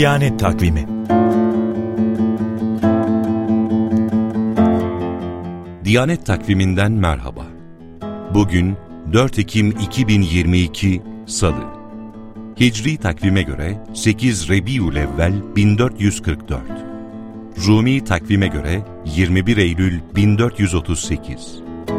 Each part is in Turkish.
Diyanet Takvimi. Diyanet Takviminden merhaba. Bugün 4 Ekim 2022 Salı. Hicri takvime göre 8 Rebiülevvel 1444. Rumi takvime göre 21 Eylül 1438.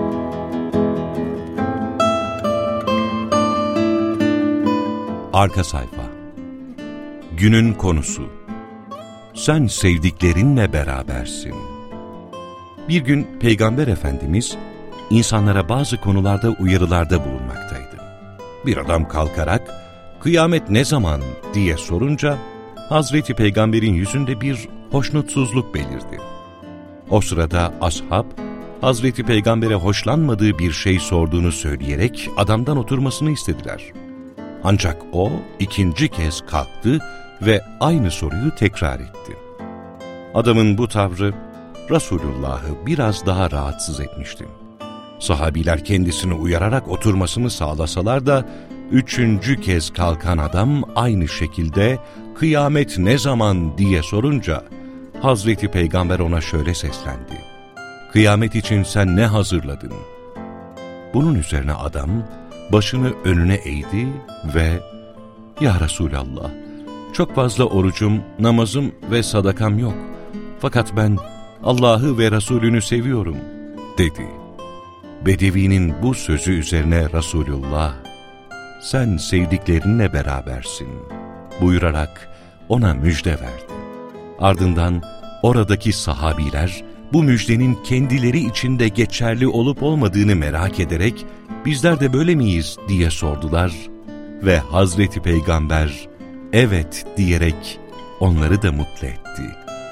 Arka sayfa. Günün konusu: sen sevdiklerinle berabersin. Bir gün Peygamber Efendimiz insanlara bazı konularda uyarılarda bulunmaktaydı. Bir adam kalkarak "Kıyamet ne zaman?" diye sorunca Hazreti Peygamber'in yüzünde bir hoşnutsuzluk belirdi. O sırada ashab Hazreti Peygamber'e hoşlanmadığı bir şey sorduğunu söyleyerek adamdan oturmasını istediler. Ancak o ikinci kez kalktı ve aynı soruyu tekrar etti. Adamın bu tavrı Resulullah'ı biraz daha rahatsız etmişti. Sahabiler kendisini uyararak oturmasını sağlasalar da üçüncü kez kalkan adam aynı şekilde "Kıyamet ne zaman?" diye sorunca Hazreti Peygamber ona şöyle seslendi: "Kıyamet için sen ne hazırladın?" Bunun üzerine adam başını önüne eğdi ve "Ya Resulallah, çok fazla orucum, namazım ve sadakam yok. Fakat ben Allah'ı ve Resulünü seviyorum," dedi. Bedevinin bu sözü üzerine Resulullah, "Sen sevdiklerinle berabersin," buyurarak ona müjde verdi. Ardından oradaki sahabiler bu müjdenin kendileri için de geçerli olup olmadığını merak ederek "Bizler de böyle miyiz?" diye sordular ve Hazreti Peygamber "Evet" diyerek onları da mutlu etti.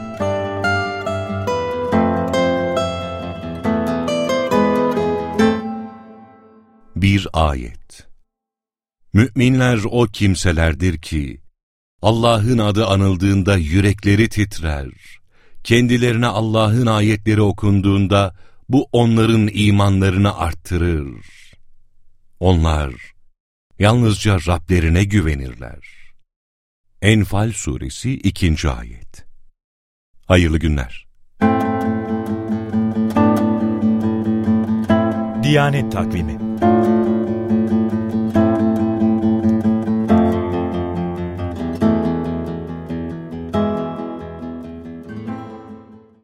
Bir ayet. Müminler o kimselerdir ki Allah'ın adı anıldığında yürekleri titrer. Kendilerine Allah'ın ayetleri okunduğunda bu onların imanlarını arttırır. Onlar yalnızca Rablerine güvenirler. Enfal Suresi 2. Ayet. Hayırlı günler. Diyanet Takvimi.